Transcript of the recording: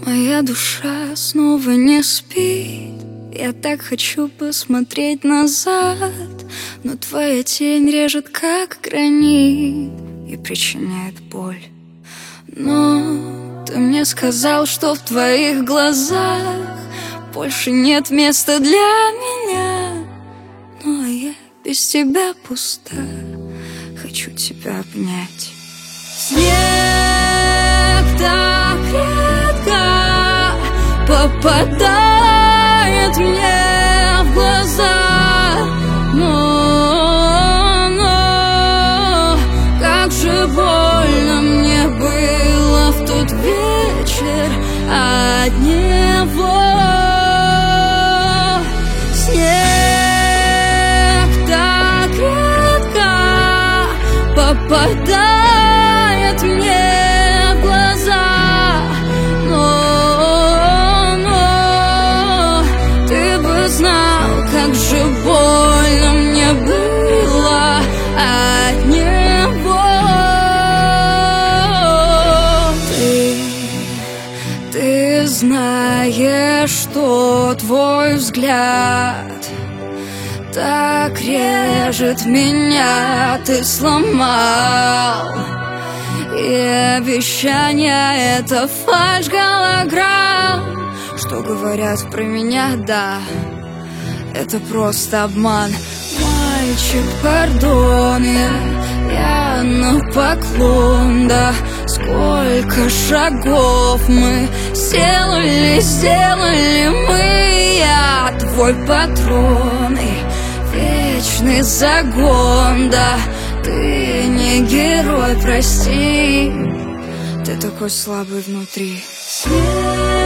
Моя душа снова не спит. Я так хочу посмотреть назад, но твоя тень режет, как гранит, и причиняет боль. Но ты мне сказал, что в твоих глазах больше нет места для меня. Ну а я без тебя пуста, хочу тебя обнять. Снег так редко попадает мне в глаза, но как же больно мне было в тот вечер от него. Снег так редко попадает мне в глаза, но ты бы знал, как же больно мне было от него. Ты знаешь, что твой взгляд так режет меня, ты сломал. И обещания — это фальшь голограмм. Что говорят про меня, да, это просто обман. Мальчик, пардон, я на поклон, да. Сколько шагов мы сделали мы. Я твой патрон и вечный загон, да. Ты не герой, прости, ты такой слабый внутри.